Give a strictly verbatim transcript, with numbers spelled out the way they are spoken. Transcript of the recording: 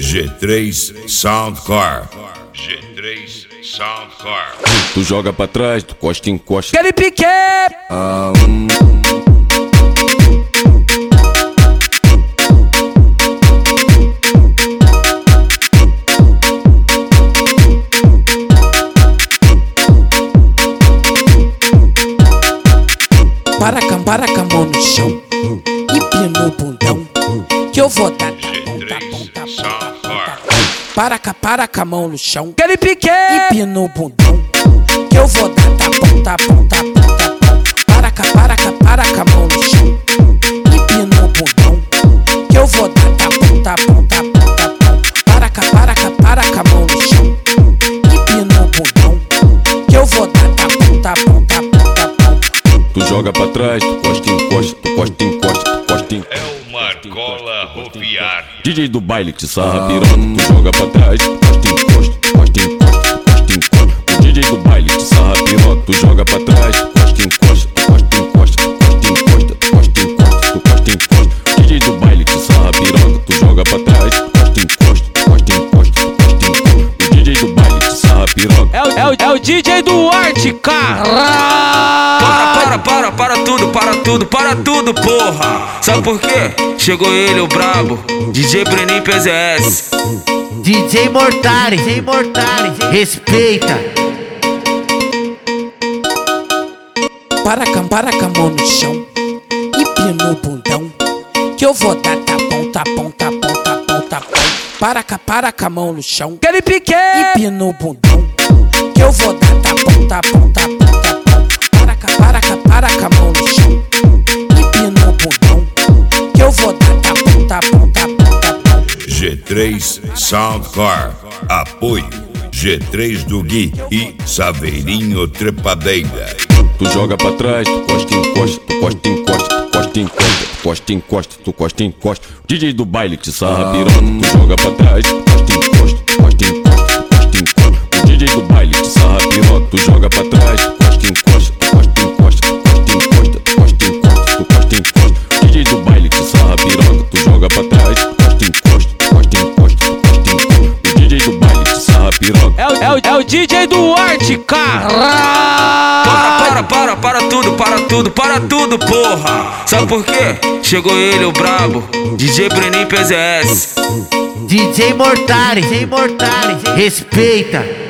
G três Soundcore. G três Soundcore. Tu joga pra trás, tu costa e encosta. Aquele pique! Ah, hum. Para com, para com a mão no chão e pino o bundão, que eu vou dar tá bom, tá bom, tá bom, tá bom, tá bom. Para com, para com a mão no chão, aquele pique e pino o bundão, que eu vou dar tá bom, tá bom, tá bom, tá bom. Para com, para com, para com a mão no chão e pino o bundão, que eu vou dar tá bom, tá bom, tá bom, tá bom. Para com, para com, para com a mão no chão e pino o bundão, que eu vou dar tá bom, tá bom, tá bom, tá bom. Tu joga pra trás, tu costa e encosta, tu costa e encosta, tu costa e encosta. É o Marcola Rofiar. D J do baile que te sarra piroca, tu joga pra trás, tu costa e encosta, tu costa e encosta, tu costa e encosta. O D J do baile que te sarra piroca, tu joga pra trás, tu costa e encosta, tu costa e encosta, tu costa e encosta, tu costa e encosta, tu costa e encosta. O D J do baile que te sarra piroca, tu joga pra trás, tu costa e encosta, tu costa e encosta, tu costa e encosta. O D J do baile que te sarra piroca. É o, é o, é o D J do Arte, cara! Para, para, para, para tudo, para tudo, para tudo, porra! Sabe por quê? Chegou ele, o brabo, D J Brenin P Z S. D J Mortari, D J Mortari, respeita. Para com, para com a mão no chão e pino o bundão, que eu vou dar tá bom, tá bom, tá bom, tá bom, tá bom. Para com, para com a mão no chão, aquele pique e pino o bundão, que eu vou dar tá bom, tá bom, tá bom, tá bom. Para com, para com, para com a mão no chão e pino o bundão, que eu vou dar tá bom, tá bom, tá bom, tá bom. G três Soundcore. Apoio G três do Gui e Saveirinho Trepadeira. Tu joga pra trás, tu costa e encosta, tu costa e encosta, tu costa e encosta, tu costa e encosta, tu costa e encosta. D J do baile que te sarra piroca, tu joga pra trás, tu costa e encosta, tu costa e encosta, tu costa e encosta. O D J do baile que te sarra piroca, tu joga pra trás, tu costa e encosta, tu costa e encosta, tu costa e encosta, tu costa e encosta, tu costa e encosta. D J do baile que te sarra piroca, tu joga pra trás, tu costa e encosta, tu costa e encosta, tu costa e encosta. O D J do baile que te sarra piroca. É o, é o, é o D J do Arte, cara! Para, para, para, para tudo, para tudo, para tudo, porra! Sabe por quê? Chegou ele, o brabo, D J Brenin P Z S. D J Mortari, D J Mortari, respeita.